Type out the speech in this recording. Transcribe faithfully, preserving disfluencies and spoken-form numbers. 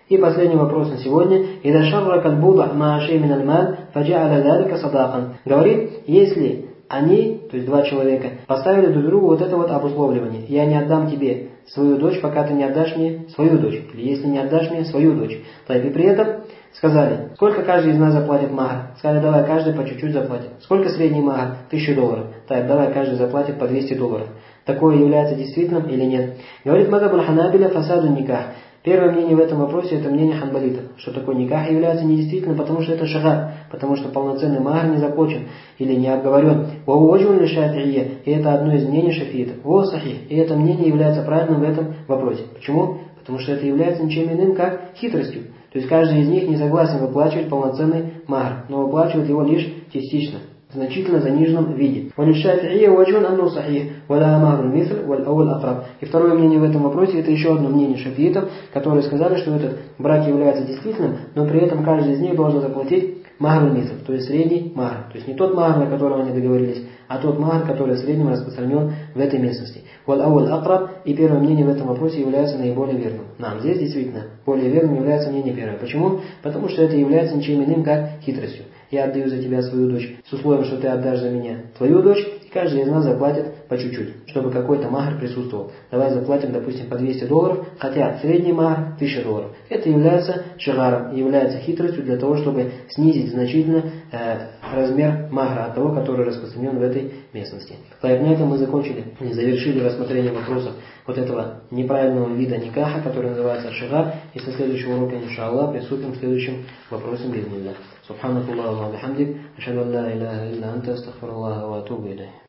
И последний вопрос на сегодня. «Ида шарракат буда маашей миналь маль, фаджа'аля залика садакан». Говорит, если они, то есть два человека, поставили друг другу вот это вот обусловливание. Я не отдам тебе свою дочь, пока ты не отдашь мне свою дочь. Или если не отдашь мне свою дочь. И при этом сказали, сколько каждый из нас заплатит махар? Сказали, давай каждый по чуть-чуть заплатит. Сколько средний махар? Тысячу долларов. Так, давай каждый заплатит по двести долларов. Такое является действительным или нет? Говорит мазхаб аль-Ханабиля фасаду никах. Первое мнение в этом вопросе это мнение ханбалитов, что такое никах является недействительным, потому что это шагар, потому что полноценный махар не заплачен или не обговорен. Вауджун ли шафи'ия, и это одно из мнений шафиитов. Во сахих, и это мнение является правильным в этом вопросе. Почему? Потому что это является ничем иным, как хитростью. То есть каждый из них не согласен выплачивать полноценный махар, но выплачивает его лишь частично, в значительно заниженном виде. И второе мнение в этом вопросе, это еще одно мнение шафиитов, которые сказали, что этот брак является действительным, но при этом каждый из них должен заплатить махар мисл, то есть средний махар. То есть не тот махар, на котором они договорились, а тот махар, который в среднем распространен в этой местности. И первое мнение в этом вопросе является наиболее верным. Нам здесь действительно более верным является мнение первое. Почему? Потому что это является ничем иным, как хитростью. Я отдаю за тебя свою дочь с условием, что ты отдашь за меня твою дочь, и каждый из нас заплатит по чуть-чуть, чтобы какой-то махар присутствовал. Давай заплатим, допустим, по двести долларов, хотя средний махар тысяча долларов. Это является шагаром, является хитростью для того, чтобы снизить значительно э, размер махара от того, который распространен в этой местности. Поэтому на этом мы закончили, завершили рассмотрение вопросов вот этого неправильного вида никаха, который называется шагар. И со следующего урока, иншаллах, приступим к следующим вопросам бизнеса. Субханакаллаху ва бихамдик, ашхаду ан ла иляха илля анта, астагфируллаха ва атубу илейх.